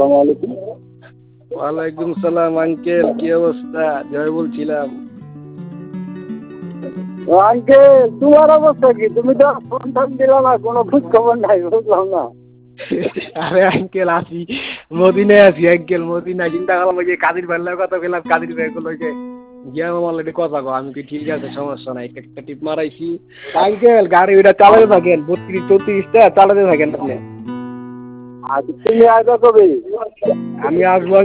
আসসালামু আলাইকুম। ওয়ালাইকুম সালাম আঙ্কেল, কি অবস্থা? জয় বলছিলাম। আঙ্কেল তোমার অবস্থা কি? তুমি তো ফোন টোন দিলা না, কোনো খোঁজ খবর নাই, বুঝলাম না। আরে আঙ্কেল আছি, মদিনায় আছি আঙ্কেল, মদিনায়। চিন্তা করলাম ওই যে কাদির ভাইয়ের কথা বললাম, কাদির ভাই গুলো যে গিয়া অলরেডি কথা কো, আমি কি ঠিক আছে, সমস্যা নাই, একটা টিপ মারাইছি। আঙ্কেল গাড়ি ওইটা চালাতে থাকেন, 32-34টা চালাতে থাকেন আপনি। আর তুমি আসবে কবে? আমি আসবো